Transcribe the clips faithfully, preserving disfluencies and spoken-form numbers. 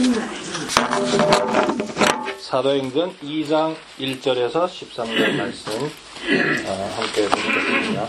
사도행전 이 장 일 절에서 십삼 절 말씀 어, 함께 보겠습니다.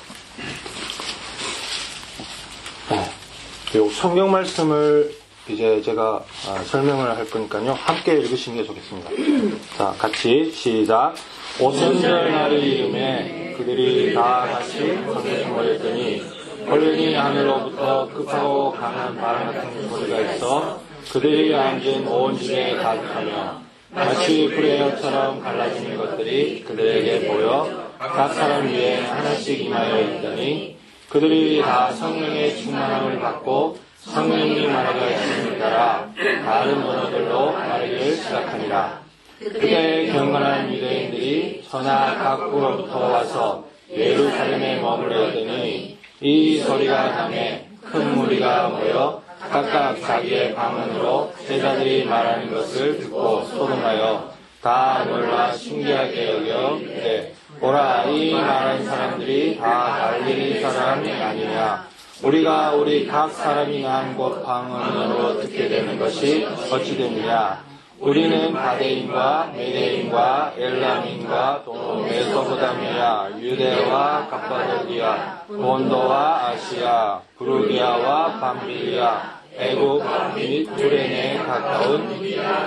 요 성경 말씀을 이제 제가 어, 설명을 할 거니까요. 함께 읽으시는 게 좋겠습니다. 자, 같이 시작. 오순절 날의 이름에 그들이 다 같이 성에 모였더니 권능이 하늘로부터 급하고 강한 바람 같은 소리가 있어 그들이 앉은 온 집에 가득하며 마치 불의 혀처럼 갈라지는 것들이 그들에게 보여 각 사람 위에 하나씩 임하여 있더니 그들이 다 성령의 충만함을 받고 성령이 말하게 하심을 따라 다른 언어들로 말하기를 시작하니라. 그때 경건한 유대인들이 서나 각국으로부터 와서 예루살렘에 머물렀더니 이 소리가 나매 큰 무리가 모여 각각 자기의 방언으로 제자들이 말하는 것을 듣고 소동하여 다 놀라 신기하게 여겨 이르되 보라, 이 말하는 사람들이 다 갈릴리 사람이 아니냐. 우리가 우리 각 사람이 난 곳 방언으로 듣게 되는 것이 어찌 되느냐. 우리는 가데인과 메데인과 엘람인과 메소포타미아, 유대와 갑바도기아, 본도와 아시아, 부르기아와 밤빌리아, 애굽 및 구레네에 가까운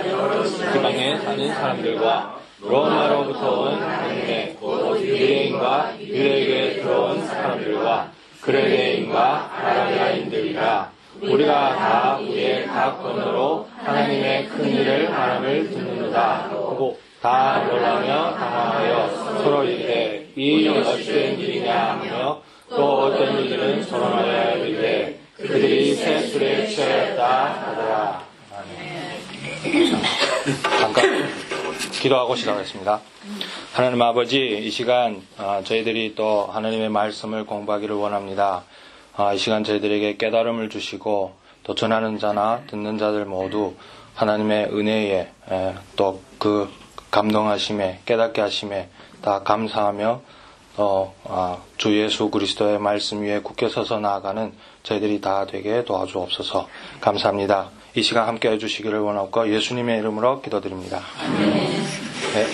지방에 사는 사람들과 로마로부터 온 백내, 유대인과 유대교에 들어온 사람들과 그레네인과 아라비아인들이라. 우리가 다 우리의 각 언어로 하나님의 큰 일을 말함을 듣는다 하고 다 놀라며 당황하여 서로 이르되 이 어찌된 일이냐 하며 또 어떤 일들은 소론하여 이르되 그들이 새 술에 취하였다 하더라. 아멘. 잠깐 기도하고 시작하겠습니다. 하나님 아버지, 이 시간 저희들이 또 하나님의 말씀을 공부하기를 원합니다. 이 시간 저희들에게 깨달음을 주시고 또 전하는 자나 듣는 자들 모두 하나님의 은혜에 또 그 감동하심에 깨닫게 하심에 다 감사하며 또 주 예수 그리스도의 말씀 위에 굳게 서서 나아가는 저희들이 다 되게 도와주옵소서. 감사합니다. 이 시간 함께 해주시기를 원하고 예수님의 이름으로 기도드립니다. 네.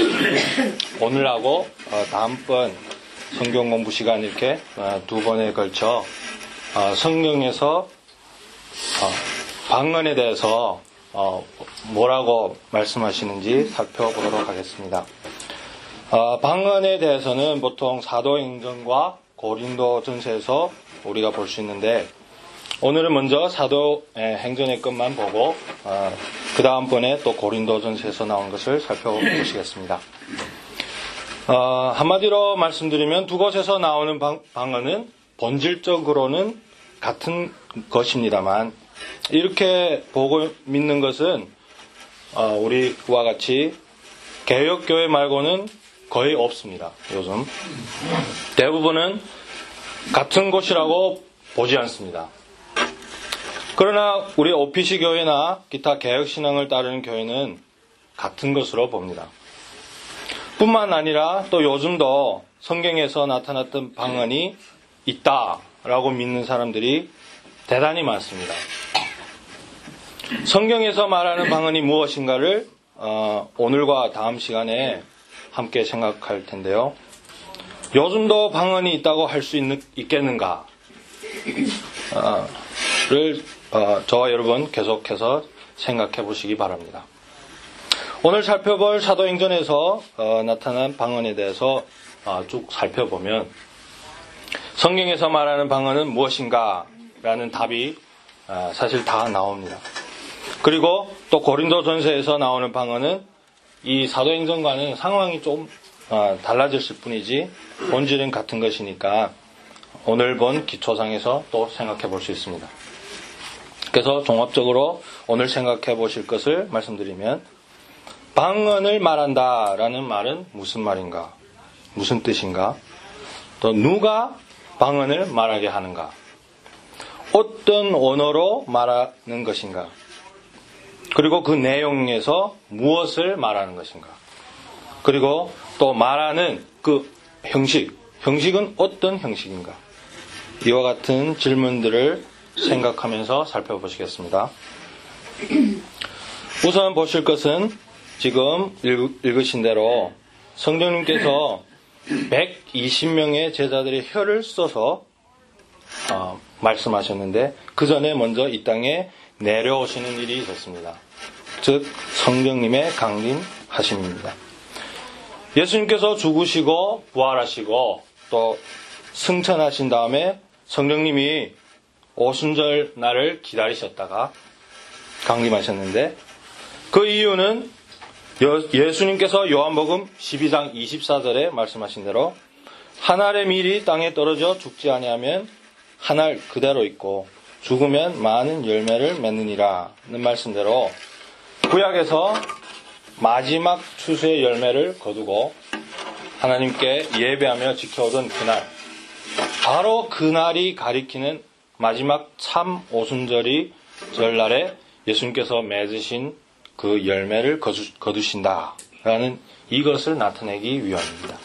오늘하고 다음번 성경 공부 시간 이렇게 두 번에 걸쳐 성경에서 방언에 대해서 뭐라고 말씀하시는지 살펴보도록 하겠습니다. 방언에 대해서는 보통 사도행전과 고린도전서에서 우리가 볼 수 있는데 오늘은 먼저 사도행전의 것만 보고 그 다음번에 또 고린도전서에서 나온 것을 살펴보시겠습니다. 어, 한마디로 말씀드리면 두 곳에서 나오는 방, 방언은 본질적으로는 같은 것입니다만 이렇게 보고 믿는 것은 어, 우리와 같이 개혁교회 말고는 거의 없습니다. 요즘 대부분은 같은 곳이라고 보지 않습니다. 그러나 우리 오피시 교회나 기타 개혁신앙을 따르는 교회는 같은 것으로 봅니다. 뿐만 아니라 또 요즘도 성경에서 나타났던 방언이 있다라고 믿는 사람들이 대단히 많습니다. 성경에서 말하는 방언이 무엇인가를 어, 오늘과 다음 시간에 함께 생각할 텐데요. 요즘도 방언이 있다고 할 수 있겠는가? 어, 를 어, 저와 여러분 계속해서 생각해 보시기 바랍니다. 오늘 살펴볼 사도행전에서 어, 나타난 방언에 대해서 어, 쭉 살펴보면 성경에서 말하는 방언은 무엇인가? 라는 답이 어, 사실 다 나옵니다. 그리고 또 고린도전서에서 나오는 방언은 이 사도행전과는 상황이 좀 어, 달라졌을 뿐이지 본질은 같은 것이니까 오늘 본 기초상에서 또 생각해 볼 수 있습니다. 그래서 종합적으로 오늘 생각해 보실 것을 말씀드리면 방언을 말한다 라는 말은 무슨 말인가? 무슨 뜻인가? 또 누가 방언을 말하게 하는가? 어떤 언어로 말하는 것인가? 그리고 그 내용에서 무엇을 말하는 것인가? 그리고 또 말하는 그 형식, 형식은 어떤 형식인가? 이와 같은 질문들을 생각하면서 살펴보시겠습니다. 우선 보실 것은 지금 읽으신 대로 성령님께서 백이십 명의 제자들의 혀를 써서 어, 말씀하셨는데 그 전에 먼저 이 땅에 내려오시는 일이 있었습니다. 즉 성령님의 강림하심입니다. 예수님께서 죽으시고 부활하시고 또 승천하신 다음에 성령님이 오순절 날을 기다리셨다가 강림하셨는데 그 이유는 예수님께서 요한복음 십이 장 이십사 절에 말씀하신 대로 한 알의 밀이 땅에 떨어져 죽지 아니하면 한 알 그대로 있고 죽으면 많은 열매를 맺느니라는 말씀대로 구약에서 마지막 추수의 열매를 거두고 하나님께 예배하며 지켜오던 그날, 바로 그날이 가리키는 마지막 참 오순절이 절날에 예수님께서 맺으신 그 열매를 거두신다라는 이것을 나타내기 위함입니다.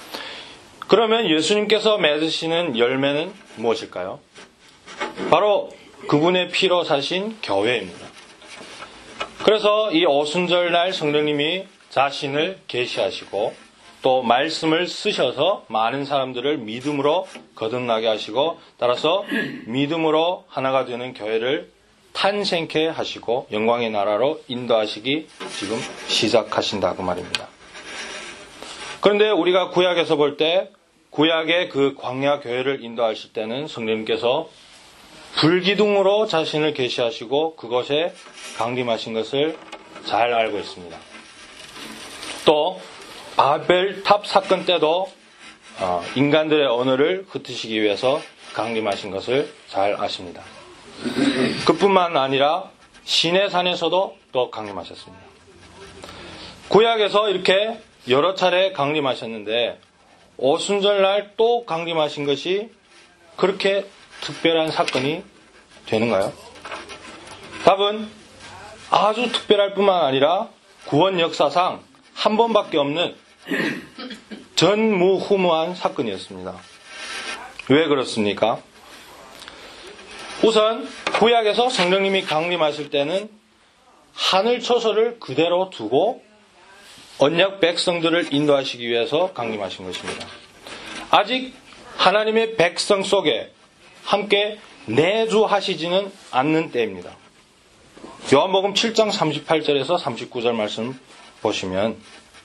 그러면 예수님께서 맺으시는 열매는 무엇일까요? 바로 그분의 피로 사신 교회입니다. 그래서 이 오순절날 성령님이 자신을 계시하시고 또 말씀을 쓰셔서 많은 사람들을 믿음으로 거듭나게 하시고 따라서 믿음으로 하나가 되는 교회를 탄생케 하시고 영광의 나라로 인도하시기 지금 시작하신다 그 말입니다. 그런데 우리가 구약에서 볼 때 구약의 그 광야 교회를 인도하실 때는 성령님께서 불기둥으로 자신을 계시하시고 그것에 강림하신 것을 잘 알고 있습니다. 또 바벨탑 사건 때도 인간들의 언어를 흩으시기 위해서 강림하신 것을 잘 아십니다. 그뿐만 아니라 시내산에서도 또 강림하셨습니다. 구약에서 이렇게 여러 차례 강림하셨는데 오순절날 또 강림하신 것이 그렇게 특별한 사건이 되는가요? 답은 아주 특별할 뿐만 아니라 구원 역사상 한 번밖에 없는 전무후무한 사건이었습니다. 왜 그렇습니까? 우선 구약에서 성령님이 강림하실 때는 하늘 초소를 그대로 두고 언약 백성들을 인도하시기 위해서 강림하신 것입니다. 아직 하나님의 백성 속에 함께 내주하시지는 않는 때입니다. 요한복음 칠 장 삼십팔 절에서 삼십구 절 말씀 보시면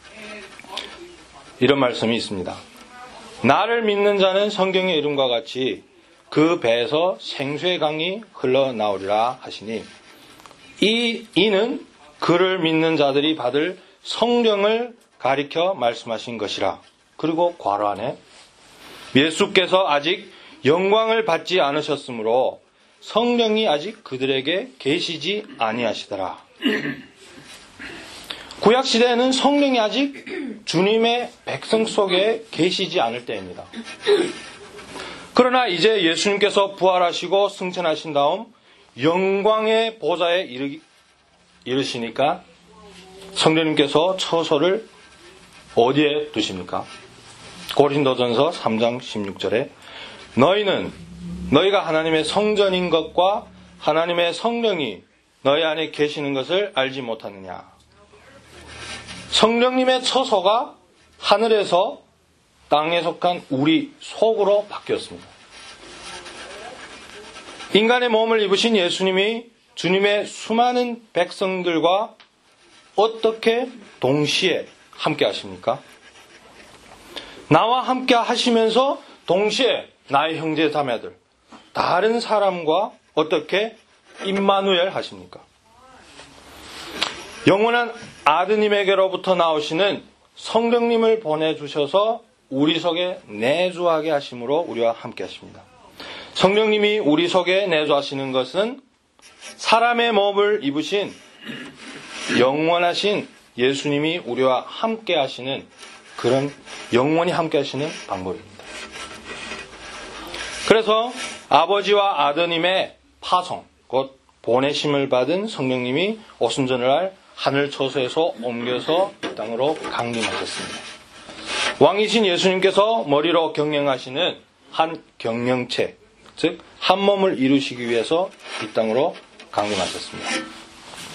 이런 말씀이 있습니다. 나를 믿는 자는 성경의 이름과 같이 그 배에서 생수의 강이 흘러나오리라 하시니 이 이는 그를 믿는 자들이 받을 성령을 가리켜 말씀하신 것이라. 그리고 괄호 안에 예수께서 아직 영광을 받지 않으셨으므로 성령이 아직 그들에게 계시지 아니하시더라. 구약시대에는 성령이 아직 주님의 백성 속에 계시지 않을 때입니다. 그러나 이제 예수님께서 부활하시고 승천하신 다음 영광의 보좌에 이르, 이르시니까 성령님께서 처소를 어디에 두십니까? 고린도전서 삼 장 십육 절에 너희는 너희가 하나님의 성전인 것과 하나님의 성령이 너희 안에 계시는 것을 알지 못하느냐. 성령님의 처소가 하늘에서 땅에 속한 우리 속으로 바뀌었습니다. 인간의 몸을 입으신 예수님이 주님의 수많은 백성들과 어떻게 동시에 함께 하십니까? 나와 함께 하시면서 동시에 나의 형제 자매들, 다른 사람과 어떻게 임마누엘 하십니까? 영원한 아드님에게로부터 나오시는 성령님을 보내주셔서 우리 속에 내주하게 하심으로 우리와 함께 하십니다. 성령님이 우리 속에 내주하시는 것은 사람의 몸을 입으신 영원하신 예수님이 우리와 함께 하시는 그런 영원히 함께 하시는 방법입니다. 그래서 아버지와 아드님의 파송, 곧 보내심을 받은 성령님이 오순절날 하늘 초소에서 옮겨서 이 땅으로 강림하셨습니다. 왕이신 예수님께서 머리로 경영하시는 한 경영체, 즉 한 몸을 이루시기 위해서 이 땅으로 강림하셨습니다.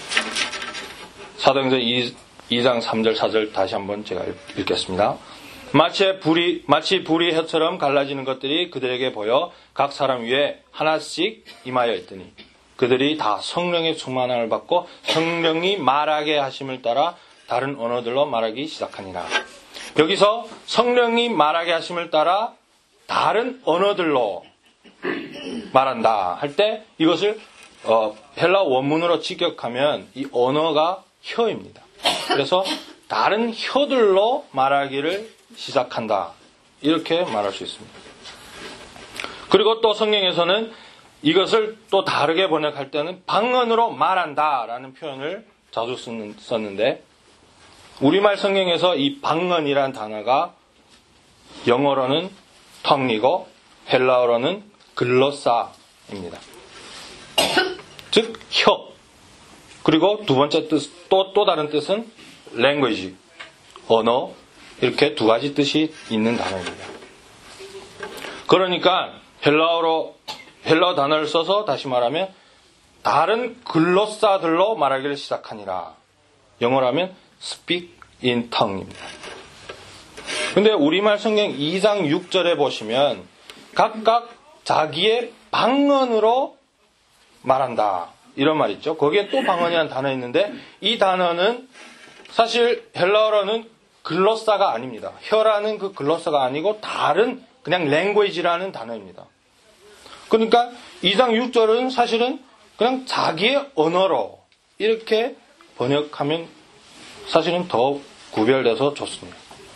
사도행전 이 장 삼 절 사 절 다시 한번 제가 읽겠습니다. 마치 불이, 마치 불이 혀처럼 갈라지는 것들이 그들에게 보여 각 사람 위에 하나씩 임하여 있더니 그들이 다 성령의 충만함을 받고 성령이 말하게 하심을 따라 다른 언어들로 말하기 시작하니라. 여기서 성령이 말하게 하심을 따라 다른 언어들로 말한다 할 때 이것을 어, 헬라 원문으로 직역하면 이 언어가 혀입니다. 그래서 다른 혀들로 말하기를 시작한다. 이렇게 말할 수 있습니다. 그리고 또 성경에서는 이것을 또 다르게 번역할 때는 방언으로 말한다 라는 표현을 자주 썼는데 우리말 성경에서 이 방언이란 단어가 영어로는 텅이고 헬라어로는 글로사입니다. 즉 혀. 그리고 두 번째 뜻, 또, 또 다른 뜻은 language, 언어, 이렇게 두 가지 뜻이 있는 단어입니다. 그러니까 헬라어로, 헬라어 단어를 써서 다시 말하면 다른 글로사들로 말하기를 시작하니라. 영어로 하면 speak in tongue입니다. 근데 우리말 성경 이 장 육 절에 보시면 각각 자기의 방언으로 말한다. 이런 말 있죠. 거기에 또 방언이라는 단어 있는데 이 단어는 사실 헬라어로는 글로사가 아닙니다. 혀라는 그 글로사가 아니고 다른 그냥 language라는 단어입니다. 그러니까 이 장 육 절은 사실은 그냥 자기의 언어로 이렇게 번역하면 사실은 더 구별돼서 좋습니다.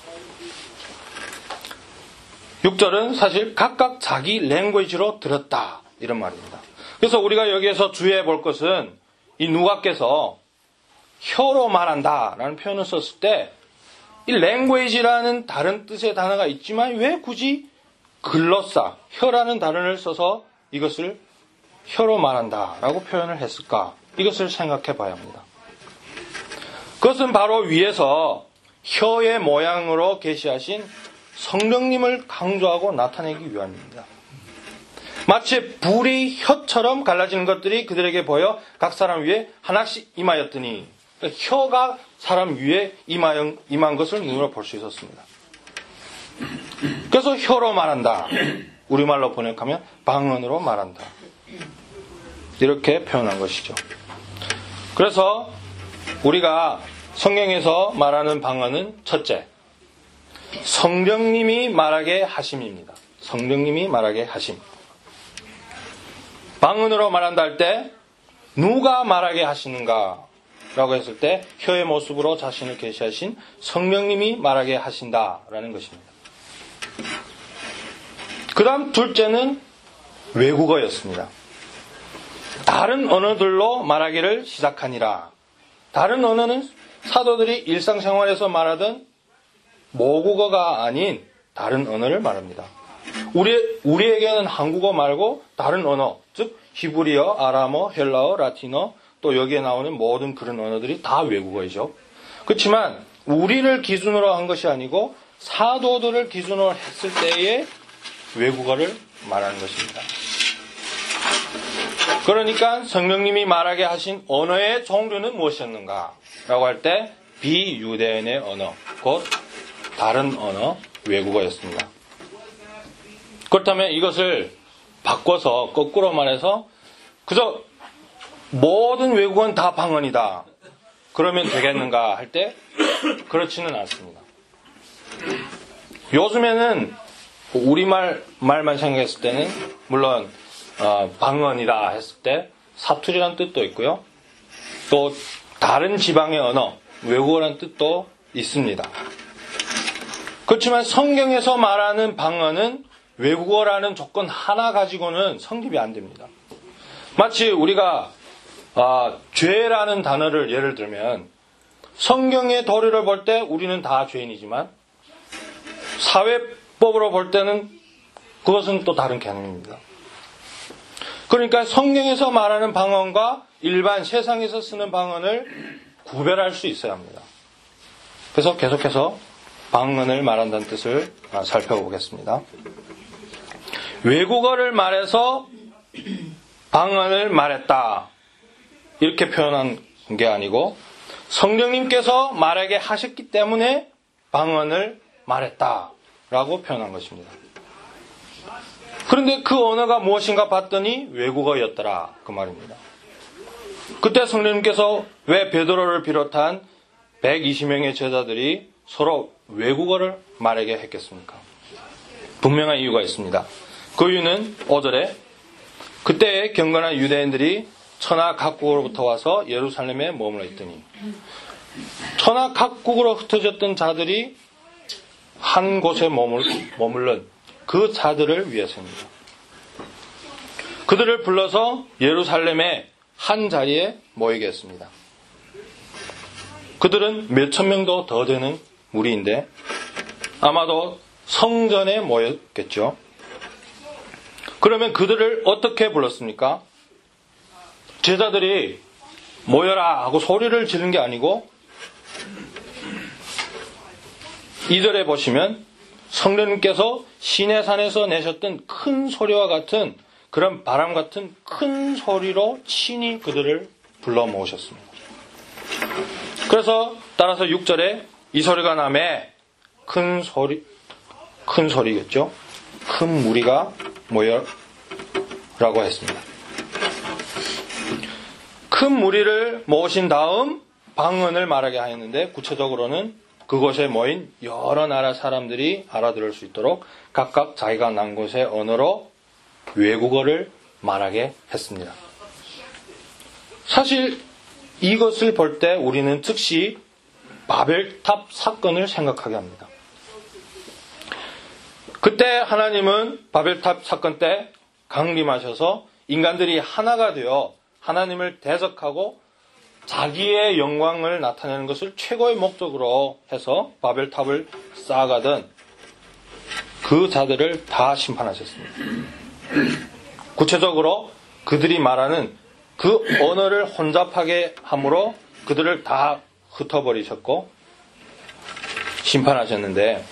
육 절은 사실 각각 자기 language로 들었다. 이런 말입니다. 그래서 우리가 여기에서 주의해 볼 것은 이 누가께서 혀로 말한다 라는 표현을 썼을 때 이 language라는 다른 뜻의 단어가 있지만 왜 굳이 글로사, 혀라는 단어를 써서 이것을 혀로 말한다 라고 표현을 했을까? 이것을 생각해 봐야 합니다. 그것은 바로 위에서 혀의 모양으로 계시하신 성령님을 강조하고 나타내기 위함입니다. 마치 불이 혀처럼 갈라지는 것들이 그들에게 보여 각 사람 위에 하나씩 임하였더니 그러니까 혀가 사람 위에 임하여, 임한 것을 눈으로 볼 수 있었습니다. 그래서 혀로 말한다. 우리말로 번역하면 방언으로 말한다. 이렇게 표현한 것이죠. 그래서 우리가 성경에서 말하는 방언은 첫째, 성령님이 말하게 하심입니다. 성령님이 말하게 하심. 방언으로 말한다 할 때 누가 말하게 하시는가 라고 했을 때 혀의 모습으로 자신을 계시하신 성령님이 말하게 하신다라는 것입니다. 그 다음 둘째는 외국어였습니다. 다른 언어들로 말하기를 시작하니라. 다른 언어는 사도들이 일상생활에서 말하던 모국어가 아닌 다른 언어를 말합니다. 우리, 우리에게는 한국어 말고 다른 언어, 즉 히브리어, 아람어, 헬라어, 라틴어, 또 여기에 나오는 모든 그런 언어들이 다 외국어이죠. 그렇지만 우리를 기준으로 한 것이 아니고 사도들을 기준으로 했을 때의 외국어를 말하는 것입니다. 그러니까 성령님이 말하게 하신 언어의 종류는 무엇이었는가? 라고 할 때 비유대인의 언어, 곧 다른 언어, 외국어였습니다. 그렇다면 이것을 바꿔서 거꾸로 말해서 그저 모든 외국어는 다 방언이다. 그러면 되겠는가 할 때 그렇지는 않습니다. 요즘에는 우리말 말만 생각했을 때는 물론 어, 방언이다 했을 때 사투리라는 뜻도 있고요. 또 다른 지방의 언어, 외국어라는 뜻도 있습니다. 그렇지만 성경에서 말하는 방언은 외국어라는 조건 하나 가지고는 성립이 안 됩니다. 마치 우리가 아, 죄라는 단어를 예를 들면 성경의 도리를 볼 때 우리는 다 죄인이지만 사회법으로 볼 때는 그것은 또 다른 개념입니다. 그러니까 성경에서 말하는 방언과 일반 세상에서 쓰는 방언을 구별할 수 있어야 합니다. 그래서 계속해서 방언을 말한다는 뜻을 살펴보겠습니다. 외국어를 말해서 방언을 말했다. 이렇게 표현한 게 아니고 성령님께서 말에게 하셨기 때문에 방언을 말했다라고 표현한 것입니다. 그런데 그 언어가 무엇인가 봤더니 외국어였더라 그 말입니다. 그때 성령님께서 왜 베드로를 비롯한 백이십 명의 제자들이 서로 외국어를 말하게 했겠습니까? 분명한 이유가 있습니다. 그 이유는 오 절에 그때의 경건한 유대인들이 천하 각국으로부터 와서 예루살렘에 머물러 있더니, 천하 각국으로 흩어졌던 자들이 한 곳에 머물, 머물른 그 자들을 위해서입니다. 그들을 불러서 예루살렘의 한 자리에 모이게 했습니다. 그들은 몇천 명도 더 되는 무리인데 아마도 성전에 모였겠죠. 그러면 그들을 어떻게 불렀습니까? 제자들이 모여라 하고 소리를 지른 게 아니고 이 절에 보시면 성령님께서 시내산에서 내셨던 큰 소리와 같은 그런 바람 같은 큰 소리로 친히 그들을 불러 모으셨습니다. 그래서 따라서 육 절에 이 소리가 나매 큰 소리, 큰 소리겠죠. 큰 무리가 모여라고 했습니다. 큰 무리를 모으신 다음 방언을 말하게 하였는데 구체적으로는 그곳에 모인 여러 나라 사람들이 알아들을 수 있도록 각각 자기가 난 곳의 언어로 외국어를 말하게 했습니다. 사실 이것을 볼 때 우리는 즉시 바벨탑 사건을 생각하게 합니다. 그때 하나님은 바벨탑 사건 때 강림하셔서 인간들이 하나가 되어 하나님을 대적하고 자기의 영광을 나타내는 것을 최고의 목적으로 해서 바벨탑을 쌓아가던 그 자들을 다 심판하셨습니다. 구체적으로 그들이 말하는 그 언어를 혼잡하게 함으로 그들을 다 흩어버리셨고 심판하셨는데,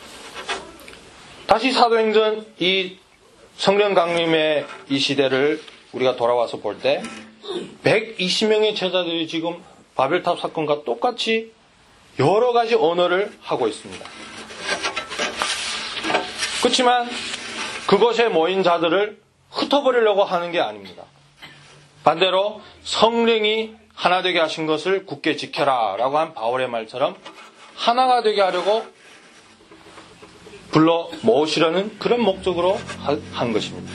다시 사도행전 이 성령 강림의 이 시대를 우리가 돌아와서 볼 때 백이십 명의 제자들이 지금 바벨탑 사건과 똑같이 여러 가지 언어를 하고 있습니다. 그렇지만 그곳에 모인 자들을 흩어버리려고 하는 게 아닙니다. 반대로 성령이 하나 되게 하신 것을 굳게 지켜라 라고 한 바울의 말처럼 하나가 되게 하려고 불러 모으시려는 그런 목적으로 한 것입니다.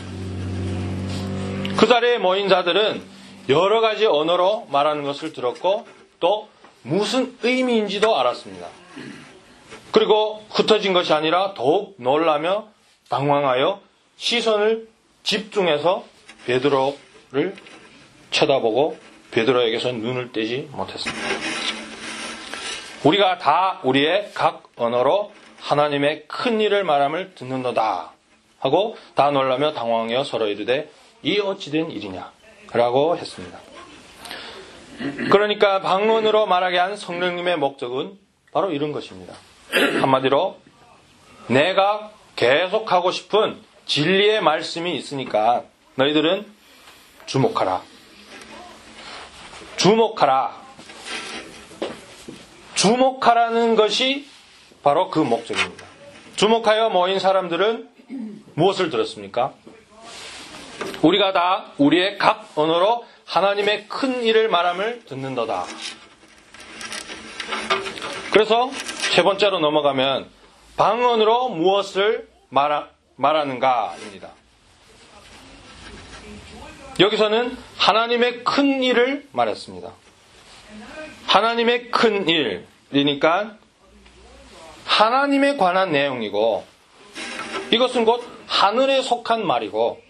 그 자리에 모인 자들은 여러 가지 언어로 말하는 것을 들었고 또 무슨 의미인지도 알았습니다. 그리고 흩어진 것이 아니라 더욱 놀라며 당황하여 시선을 집중해서 베드로를 쳐다보고 베드로에게서 눈을 떼지 못했습니다. 우리가 다 우리의 각 언어로 하나님의 큰 일을 말함을 듣는도다 하고 다 놀라며 당황하여 서로 이르되 이 어찌된 일이냐 라고 했습니다. 그러니까 방언으로 말하게 한 성령님의 목적은 바로 이런 것입니다. 한마디로 내가 계속하고 싶은 진리의 말씀이 있으니까 너희들은 주목하라. 주목하라. 주목하라는 것이 바로 그 목적입니다. 주목하여 모인 사람들은 무엇을 들었습니까? 우리가 다 우리의 각 언어로 하나님의 큰 일을 말함을 듣는도다. 그래서 세 번째로 넘어가면 방언으로 무엇을 말하, 말하는가입니다. 여기서는 하나님의 큰 일을 말했습니다. 하나님의 큰 일이니까 하나님에 관한 내용이고 이것은 곧 하늘에 속한 말이고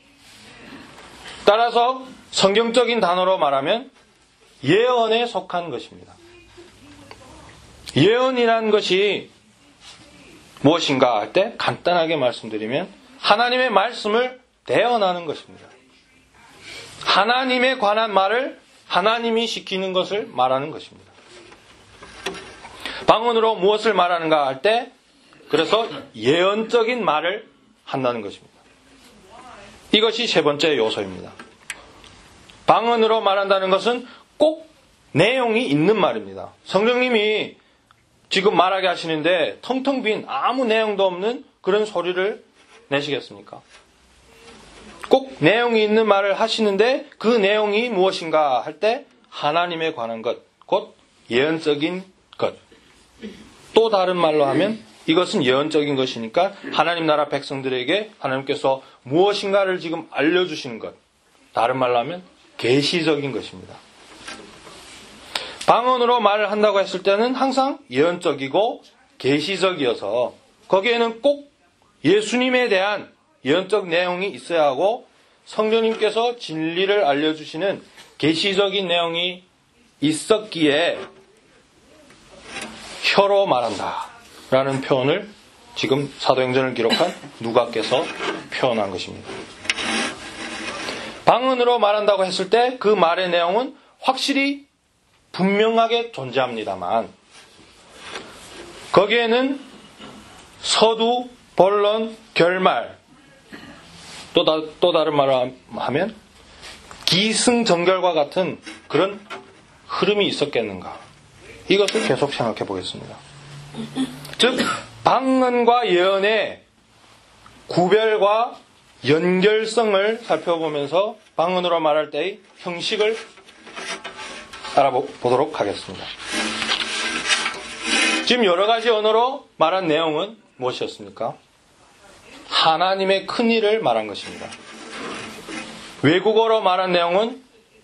따라서 성경적인 단어로 말하면 예언에 속한 것입니다. 예언이라는 것이 무엇인가 할 때 간단하게 말씀드리면 하나님의 말씀을 대언하는 것입니다. 하나님에 관한 말을 하나님이 시키는 것을 말하는 것입니다. 방언으로 무엇을 말하는가 할 때 그래서 예언적인 말을 한다는 것입니다. 이것이 세 번째 요소입니다. 방언으로 말한다는 것은 꼭 내용이 있는 말입니다. 성령님이 지금 말하게 하시는데 텅텅 빈 아무 내용도 없는 그런 소리를 내시겠습니까? 꼭 내용이 있는 말을 하시는데 그 내용이 무엇인가 할 때 하나님에 관한 것, 곧 예언적인 것. 또 다른 말로 하면 이것은 예언적인 것이니까 하나님 나라 백성들에게 하나님께서 무엇인가를 지금 알려주시는 것. 다른 말로 하면 계시적인 것입니다. 방언으로 말을 한다고 했을 때는 항상 예언적이고 계시적이어서 거기에는 꼭 예수님에 대한 예언적 내용이 있어야 하고 성령님께서 진리를 알려주시는 계시적인 내용이 있었기에 혀로 말한다 라는 표현을 지금 사도행전을 기록한 누가께서 표현한 것입니다. 방언으로 말한다고 했을 때 그 말의 내용은 확실히 분명하게 존재합니다만 거기에는 서두, 본론, 결말 또, 다, 또 다른 말로 하면 기승전결과 같은 그런 흐름이 있었겠는가, 이것을 계속 생각해 보겠습니다. 즉 방언과 예언의 구별과 연결성을 살펴보면서 방언으로 말할 때의 형식을 알아보도록 하겠습니다. 지금 여러 가지 언어로 말한 내용은 무엇이었습니까? 하나님의 큰 일을 말한 것입니다. 외국어로 말한 내용은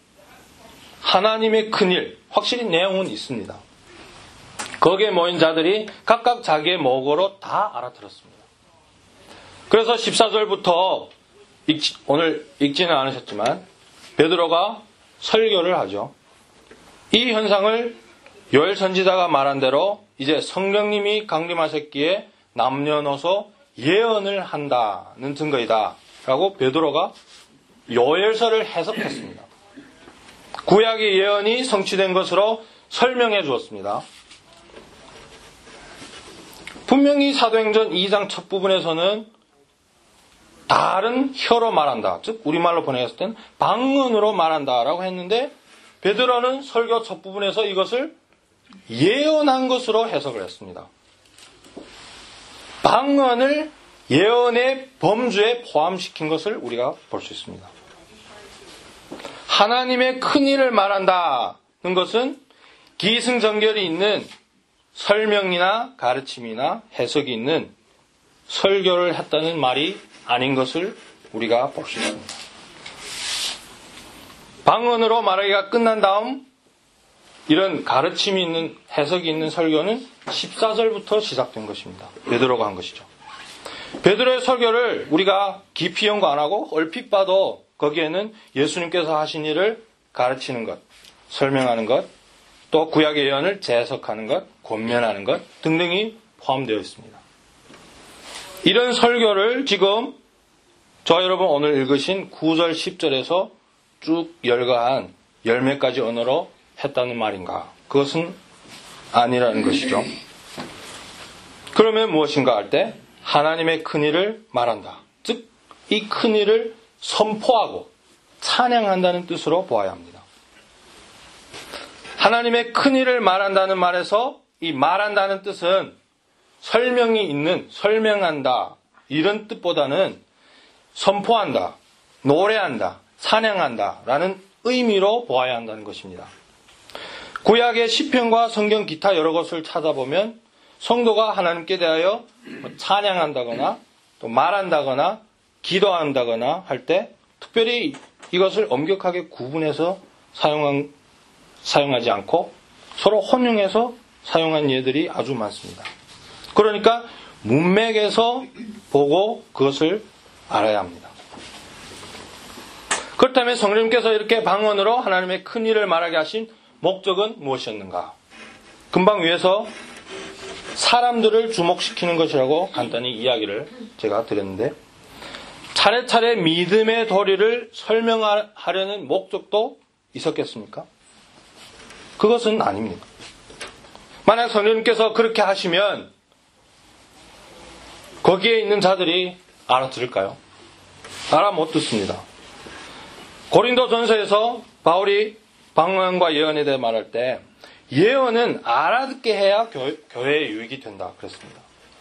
하나님의 큰 일, 확실히 내용은 있습니다. 거기에 모인 자들이 각각 자기의 모국어로 다 알아들었습니다. 그래서 십사 절부터 읽지, 오늘 읽지는 않으셨지만 베드로가 설교를 하죠. 이 현상을 요엘 선지자가 말한 대로 이제 성령님이 강림하셨기에 남녀노소 예언을 한다는 증거이다 라고 베드로가 요엘서를 해석했습니다. 구약의 예언이 성취된 것으로 설명해 주었습니다. 분명히 사도행전 이 장 첫 부분에서는 다른 혀로 말한다, 즉 우리말로 번역했을 땐 방언으로 말한다라고 했는데 베드로는 설교 첫 부분에서 이것을 예언한 것으로 해석을 했습니다. 방언을 예언의 범주에 포함시킨 것을 우리가 볼 수 있습니다. 하나님의 큰 일을 말한다는 것은 기승전결이 있는 설명이나 가르침이나 해석이 있는 설교를 했다는 말이 아닌 것을 우리가 볼 수 있습니다. 방언으로 말하기가 끝난 다음 이런 가르침이 있는, 해석이 있는 설교는 십사 절부터 시작된 것입니다. 베드로가 한 것이죠. 베드로의 설교를 우리가 깊이 연구 안 하고 얼핏 봐도 거기에는 예수님께서 하신 일을 가르치는 것, 설명하는 것, 또 구약의 예언을 재해석하는 것, 권면하는 것 등등이 포함되어 있습니다. 이런 설교를 지금 저 여러분 오늘 읽으신 구 절 십 절에서 쭉 열거한 열 몇 가지 언어로 했다는 말인가? 그것은 아니라는 것이죠. 그러면 무엇인가 할 때 하나님의 큰일을 말한다. 즉 이 큰일을 선포하고 찬양한다는 뜻으로 보아야 합니다. 하나님의 큰일을 말한다는 말에서 이 말한다는 뜻은 설명이 있는, 설명한다 이런 뜻보다는 선포한다, 노래한다, 찬양한다 라는 의미로 보아야 한다는 것입니다. 구약의 시편과 성경 기타 여러 것을 찾아보면 성도가 하나님께 대하여 찬양한다거나 또 말한다거나 기도한다거나 할 때 특별히 이것을 엄격하게 구분해서 사용한, 사용하지 않고 서로 혼용해서 사용한 예들이 아주 많습니다. 그러니까 문맥에서 보고 그것을 알아야 합니다. 그렇다면 성령님께서 이렇게 방언으로 하나님의 큰 일을 말하게 하신 목적은 무엇이었는가? 금방 위에서 사람들을 주목시키는 것이라고 간단히 이야기를 제가 드렸는데 차례차례 믿음의 도리를 설명하려는 목적도 있었겠습니까? 그것은 아닙니다. 만약 성령님께서 그렇게 하시면 거기에 있는 자들이 알아들을까요? 알아 못 듣습니다. 고린도 전서에서 바울이 방언과 예언에 대해 말할 때 예언은 알아듣게 해야 교, 교회에 유익이 된다 그랬습니다.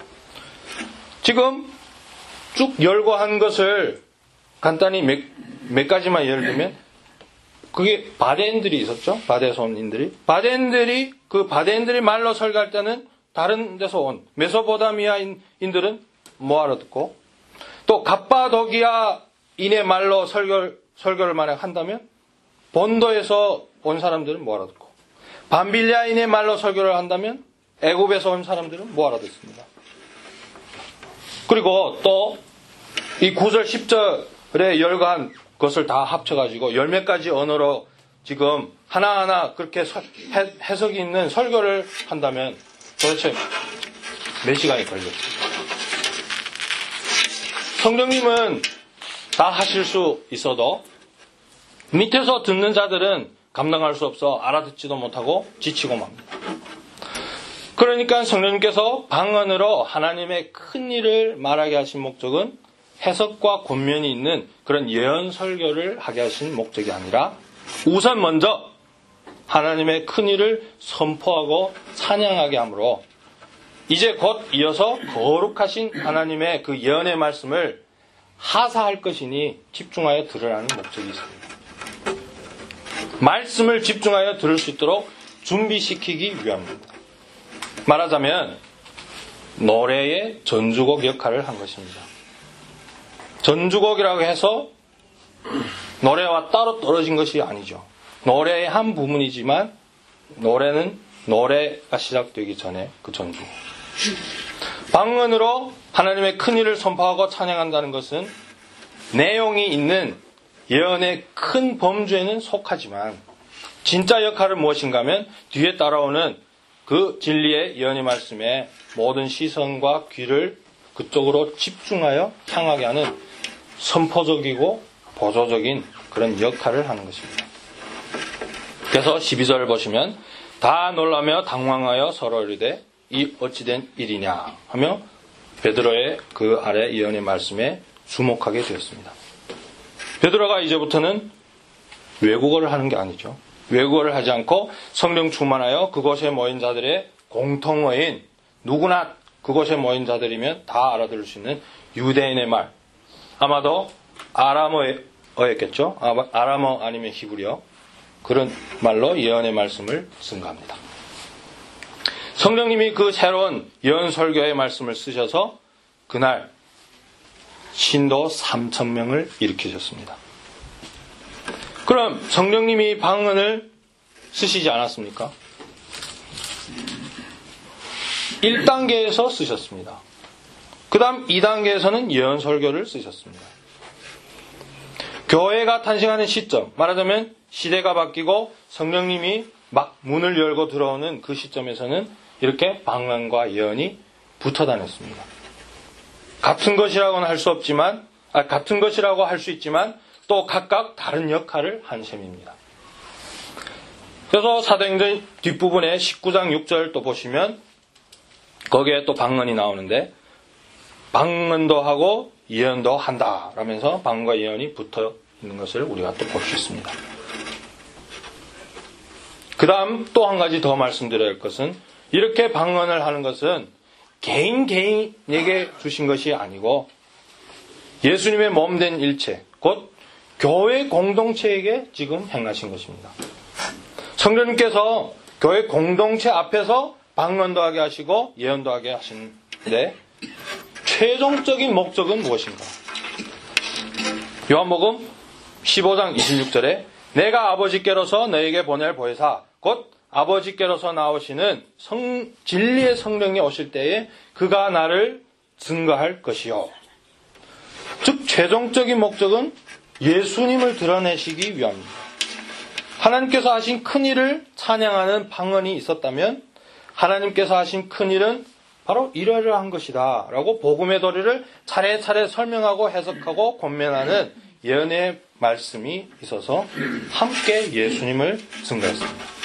지금 쭉 열거한 것을 간단히 몇, 몇 가지만 예를 들면 그게 바데인들이 있었죠. 바데손인들이. 바데인들이 그 바데인들이 말로 설교할 때는 다른 데서 온 메소포타미아인들은 뭐 알아듣고 또 갑바도기아인의 말로 설교, 설교를 만약 한다면 본도에서 온 사람들은 뭐 알아듣고 밤빌리아인의 말로 설교를 한다면 애굽에서 온 사람들은 뭐 알아듣습니다. 그리고 또 이 구 절 십 절에 열거한 것을 다 합쳐가지고 열 몇 가지 언어로 지금 하나하나 그렇게 서, 해, 해석이 있는 설교를 한다면 도대체 몇 시간이 걸렸습니다. 성령님은 다 하실 수 있어도 밑에서 듣는 자들은 감당할 수 없어 알아듣지도 못하고 지치고 맙니다. 그러니까 성령님께서 방언으로 하나님의 큰 일을 말하게 하신 목적은 해석과 권면이 있는 그런 예언 설교를 하게 하신 목적이 아니라 우선 먼저 하나님의 큰 일을 선포하고 찬양하게 하므로 이제 곧 이어서 거룩하신 하나님의 그 예언의 말씀을 하사할 것이니 집중하여 들으라는 목적이 있습니다. 말씀을 집중하여 들을 수 있도록 준비시키기 위함입니다. 말하자면 노래의 전주곡 역할을 한 것입니다. 전주곡이라고 해서 노래와 따로 떨어진 것이 아니죠. 노래의 한 부분이지만 노래는 노래가 시작되기 전에 그 전주곡. 방언으로 하나님의 큰 일을 선포하고 찬양한다는 것은 내용이 있는 예언의 큰 범주에는 속하지만 진짜 역할은 무엇인가 하면 뒤에 따라오는 그 진리의 예언의 말씀에 모든 시선과 귀를 그쪽으로 집중하여 향하게 하는 선포적이고 보조적인 그런 역할을 하는 것입니다. 그래서 십이 절을 보시면 다 놀라며 당황하여 서로 이르되 이 어찌된 일이냐 하며 베드로의 그 아래 예언의 말씀에 주목하게 되었습니다. 베드로가 이제부터는 외국어를 하는 게 아니죠. 외국어를 하지 않고 성령 충만하여 그곳에 모인 자들의 공통어인 누구나 그곳에 모인 자들이면 다 알아들을 수 있는 유대인의 말 아마도 아람어였겠죠. 아람어 아니면 히브리어 그런 말로 예언의 말씀을 증가합니다. 성령님이 그 새로운 예언 설교의 말씀을 쓰셔서 그날 신도 삼천 명을 일으키셨습니다. 그럼 성령님이 방언을 쓰시지 않았습니까? 일 단계에서 쓰셨습니다. 그 다음 이 단계에서는 예언 설교를 쓰셨습니다. 교회가 탄생하는 시점, 말하자면 시대가 바뀌고 성령님이 막 문을 열고 들어오는 그 시점에서는 이렇게 방언과 예언이 붙어 다녔습니다. 같은 것이라고는 할 수 없지만, 아, 같은 것이라고 할 수 있지만 또 각각 다른 역할을 한 셈입니다. 그래서 사도행전 뒷부분에 십구 장 육 절 또 보시면 거기에 또 방언이 나오는데 방언도 하고 예언도 한다 라면서 방언과 예언이 붙어 있는 것을 우리가 또 볼 수 있습니다. 그 다음 또 한 가지 더 말씀드려야 할 것은 이렇게 방언을 하는 것은 개인 개인에게 주신 것이 아니고 예수님의 몸된 일체 곧 교회 공동체에게 지금 행하신 것입니다. 성령님께서 교회 공동체 앞에서 방언도 하게 하시고 예언도 하게 하시는데 최종적인 목적은 무엇인가? 요한복음 십오 장 이십육 절에 내가 아버지께로서 너에게 보낼 보혜사 곧 아버지께로서 나오시는 성, 진리의 성령이 오실 때에 그가 나를 증거할 것이요. 즉 최종적인 목적은 예수님을 드러내시기 위함입니다. 하나님께서 하신 큰 일을 찬양하는 방언이 있었다면 하나님께서 하신 큰 일은 바로 이러이러한 것이다 라고 복음의 도리를 차례차례 설명하고 해석하고 권면하는 예언의 말씀이 있어서 함께 예수님을 증거했습니다.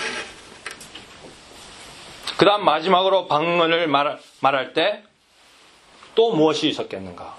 그 다음 마지막으로 방언을 말, 말할 때 또 무엇이 있었겠는가?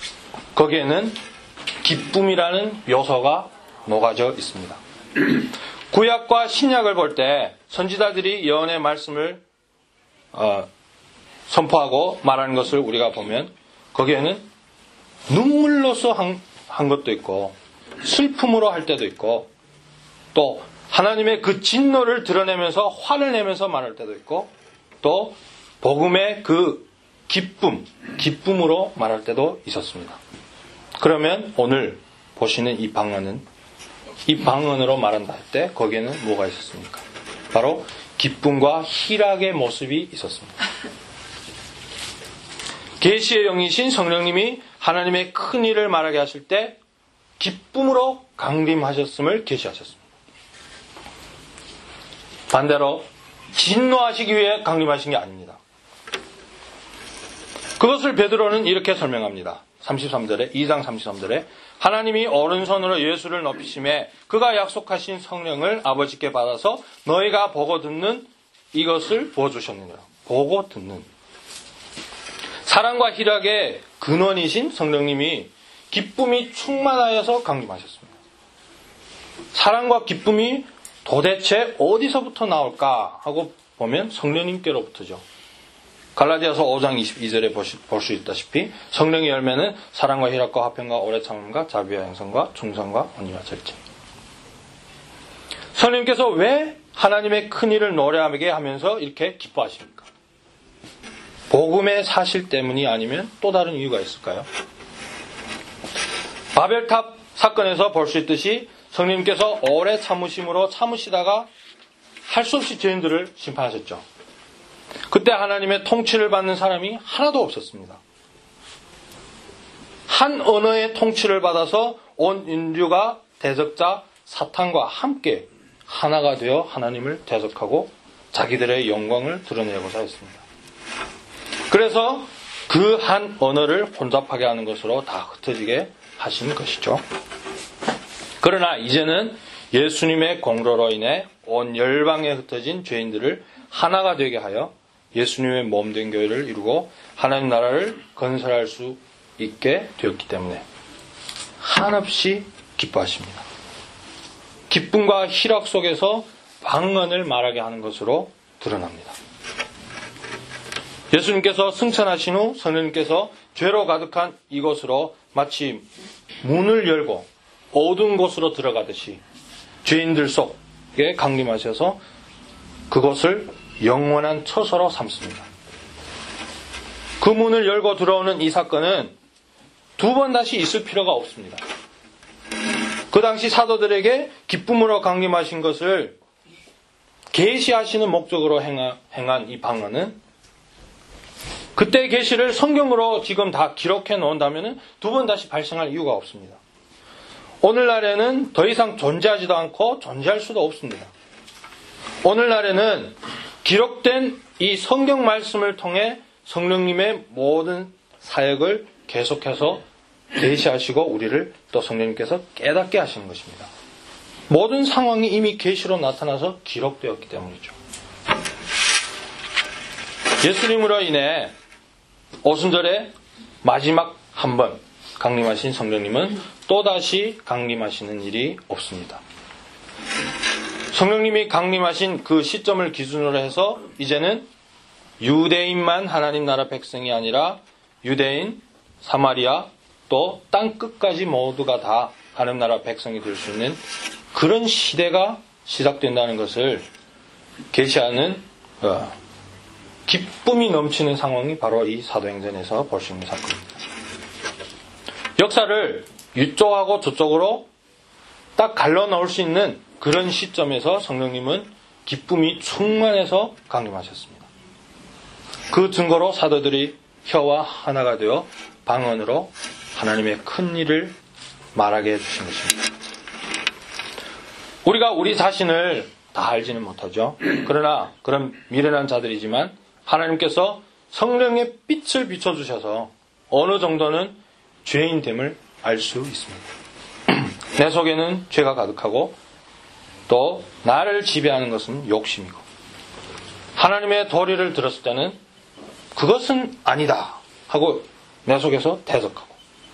거기에는 기쁨이라는 요소가 녹아져 있습니다. 구약과 신약을 볼 때 선지자들이 예언의 말씀을 어, 선포하고 말하는 것을 우리가 보면 거기에는 눈물로서 한, 한 것도 있고 슬픔으로 할 때도 있고 또 하나님의 그 진노를 드러내면서 화를 내면서 말할 때도 있고 또 복음의 그 기쁨, 기쁨으로 말할 때도 있었습니다. 그러면 오늘 보시는 이 방언은 이 방언으로 말한다 할 때 거기에는 뭐가 있었습니까? 바로 기쁨과 희락의 모습이 있었습니다. 계시의 영이신 성령님이 하나님의 큰 일을 말하게 하실 때 기쁨으로 강림하셨음을 계시하셨습니다. 반대로 진노하시기 위해 강림하신 게 아닙니다. 그것을 베드로는 이렇게 설명합니다. 삼십삼 절에 이 장 삼십삼 절에 하나님이 오른손으로 예수를 높이심에 그가 약속하신 성령을 아버지께 받아서 너희가 보고 듣는 이것을 부어주셨느니라. 보고 듣는 사랑과 희락의 근원이신 성령님이 기쁨이 충만하여서 강림하셨습니다. 사랑과 기쁨이 도대체 어디서부터 나올까 하고 보면 성령님께로부터죠. 갈라디아서 오 장 이십이 절에 볼 수 있다시피 성령의 열매는 사랑과 희락과 화평과 오래 참음과 자비와 형성과 충성과 온유와 절제. 성령님께서 왜 하나님의 큰 일을 노래하게 하면서 이렇게 기뻐하십니까? 복음의 사실 때문이 아니면 또 다른 이유가 있을까요? 바벨탑 사건에서 볼 수 있듯이 성령님께서 오래 참으심으로 참으시다가 할 수 없이 죄인들을 심판하셨죠. 그때 하나님의 통치를 받는 사람이 하나도 없었습니다. 한 언어의 통치를 받아서 온 인류가 대적자 사탄과 함께 하나가 되어 하나님을 대적하고 자기들의 영광을 드러내고자 했습니다. 그래서 그 한 언어를 혼잡하게 하는 것으로 다 흩어지게 하신 것이죠. 그러나 이제는 예수님의 공로로 인해 온 열방에 흩어진 죄인들을 하나가 되게 하여 예수님의 몸된 교회를 이루고 하나님 나라를 건설할 수 있게 되었기 때문에 한없이 기뻐하십니다. 기쁨과 희락 속에서 방언을 말하게 하는 것으로 드러납니다. 예수님께서 승천하신 후 성령님께서 죄로 가득한 이곳으로 마치 문을 열고 어두운 곳으로 들어가듯이 죄인들 속에 강림하셔서 그곳을 영원한 처소로 삼습니다. 그 문을 열고 들어오는 이 사건은 두 번 다시 있을 필요가 없습니다. 그 당시 사도들에게 기쁨으로 강림하신 것을 계시하시는 목적으로 행한 이 방언은 그때의 계시를 성경으로 지금 다 기록해 놓은다면 두 번 다시 발생할 이유가 없습니다. 오늘날에는 더 이상 존재하지도 않고 존재할 수도 없습니다. 오늘날에는 기록된 이 성경 말씀을 통해 성령님의 모든 사역을 계속해서 계시하시고 우리를 또 성령님께서 깨닫게 하시는 것입니다. 모든 상황이 이미 계시로 나타나서 기록되었기 때문이죠. 예수님으로 인해 오순절에 마지막 한 번 강림하신 성령님은 또다시 강림하시는 일이 없습니다. 성령님이 강림하신 그 시점을 기준으로 해서 이제는 유대인만 하나님 나라 백성이 아니라 유대인, 사마리아, 또 땅 끝까지 모두가 다 하나님 나라 백성이 될 수 있는 그런 시대가 시작된다는 것을 계시하는 어, 기쁨이 넘치는 상황이 바로 이 사도행전에서 볼 수 있는 사건입니다. 역사를 이쪽하고 저쪽으로 딱 갈라놓을 수 있는 그런 시점에서 성령님은 기쁨이 충만해서 강림하셨습니다. 그 증거로 사도들이 혀와 하나가 되어 방언으로 하나님의 큰 일을 말하게 해주신 것입니다. 우리가 우리 자신을 다 알지는 못하죠. 그러나 그런 미련한 자들이지만 하나님께서 성령의 빛을 비춰주셔서 어느 정도는 죄인됨을 알 수 있습니다. 내 속에는 죄가 가득하고 또 나를 지배하는 것은 욕심이고 하나님의 도리를 들었을 때는 그것은 아니다 하고 내 속에서 대적하고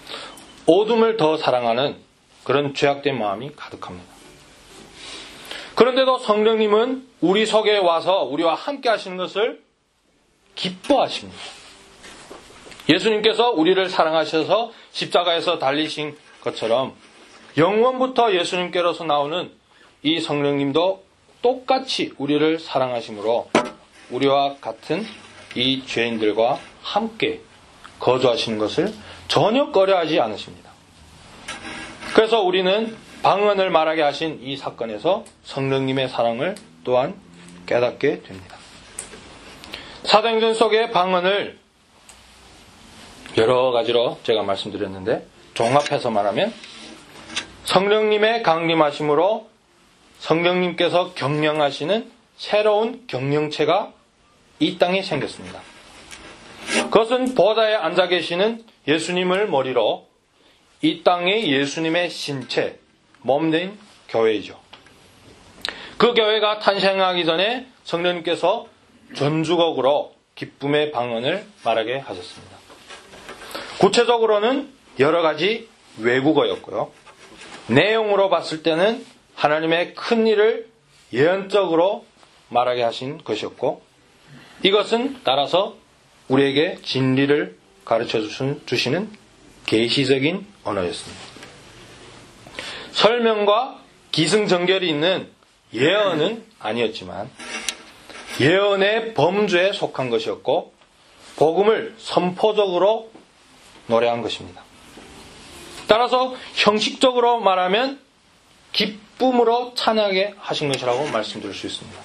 어둠을 더 사랑하는 그런 죄악된 마음이 가득합니다. 그런데도 성령님은 우리 속에 와서 우리와 함께 하시는 것을 기뻐하십니다. 예수님께서 우리를 사랑하셔서 십자가에서 달리신 것처럼 영원부터 예수님께로서 나오는 이 성령님도 똑같이 우리를 사랑하심으로 우리와 같은 이 죄인들과 함께 거주하시는 것을 전혀 꺼려하지 않으십니다. 그래서 우리는 방언을 말하게 하신 이 사건에서 성령님의 사랑을 또한 깨닫게 됩니다. 사도행전 속의 방언을 여러 가지로 제가 말씀드렸는데 종합해서 말하면 성령님의 강림하심으로 성령님께서 경영하시는 새로운 경영체가 이 땅에 생겼습니다. 그것은 보좌에 앉아 계시는 예수님을 머리로 이 땅의 예수님의 신체, 몸된 교회이죠. 그 교회가 탄생하기 전에 성령님께서 전주곡으로 기쁨의 방언을 말하게 하셨습니다. 구체적으로는 여러 가지 외국어였고요. 내용으로 봤을 때는 하나님의 큰 일을 예언적으로 말하게 하신 것이었고, 이것은 따라서 우리에게 진리를 가르쳐 주시는 계시적인 언어였습니다. 설명과 기승전결이 있는 예언은 아니었지만 예언의 범주에 속한 것이었고 복음을 선포적으로 노래한 것입니다. 따라서 형식적으로 말하면 기쁨으로 찬양하게 하신 것이라고 말씀드릴 수 있습니다.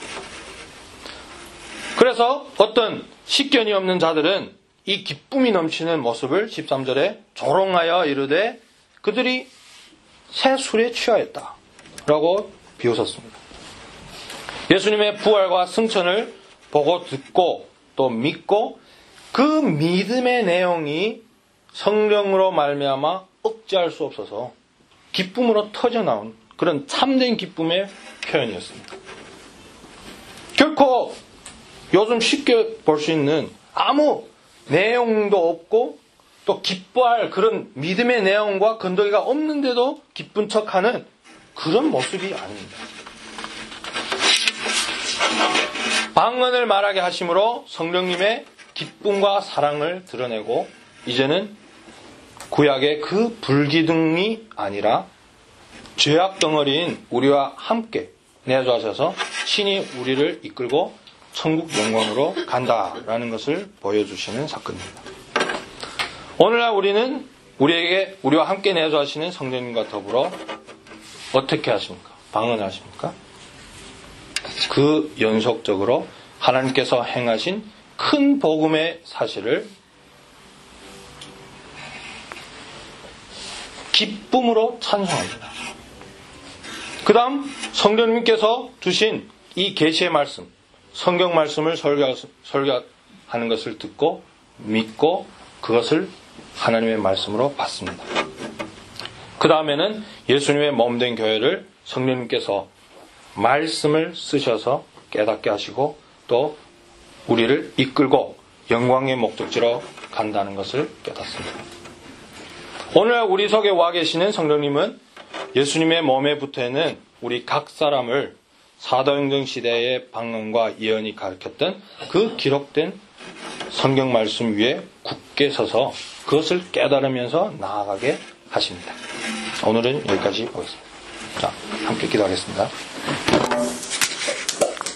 그래서 어떤 식견이 없는 자들은 이 기쁨이 넘치는 모습을 십삼 절에 조롱하여 이르되 그들이 새 술에 취하였다 라고 비웃었습니다. 예수님의 부활과 승천을 보고 듣고 또 믿고 그 믿음의 내용이 성령으로 말미암아 억제할 수 없어서 기쁨으로 터져나온 그런 참된 기쁨의 표현이었습니다. 결코 요즘 쉽게 볼 수 있는 아무 내용도 없고 또 기뻐할 그런 믿음의 내용과 건더기가 없는데도 기쁜 척하는 그런 모습이 아닙니다. 방언을 말하게 하심으로 성령님의 기쁨과 사랑을 드러내고 이제는 구약의 그 불기둥이 아니라 죄악 덩어리인 우리와 함께 내주하셔서 신이 우리를 이끌고 천국 영광으로 간다라는 것을 보여주시는 사건입니다. 오늘날 우리는 우리에게 우리와 함께 내주하시는 성령님과 더불어 어떻게 하십니까? 방언을 하십니까? 그 연속적으로 하나님께서 행하신 큰 복음의 사실을 기쁨으로 찬송합니다. 그 다음 성령님께서 주신 이 계시의 말씀, 성경 말씀을 설교, 설교하는 것을 듣고 믿고 그것을 하나님의 말씀으로 받습니다. 그 다음에는 예수님의 몸된 교회를 성령님께서 말씀을 쓰셔서 깨닫게 하시고 또 우리를 이끌고 영광의 목적지로 간다는 것을 깨닫습니다. 오늘 우리 속에 와 계시는 성령님은 예수님의 몸에 붙어있는 우리 각 사람을 사도행전 시대의 방언과 예언이 가르쳤던 그 기록된 성경 말씀 위에 굳게 서서 그것을 깨달으면서 나아가게 하십니다. 오늘은 여기까지 보겠습니다. 자, 함께 기도하겠습니다.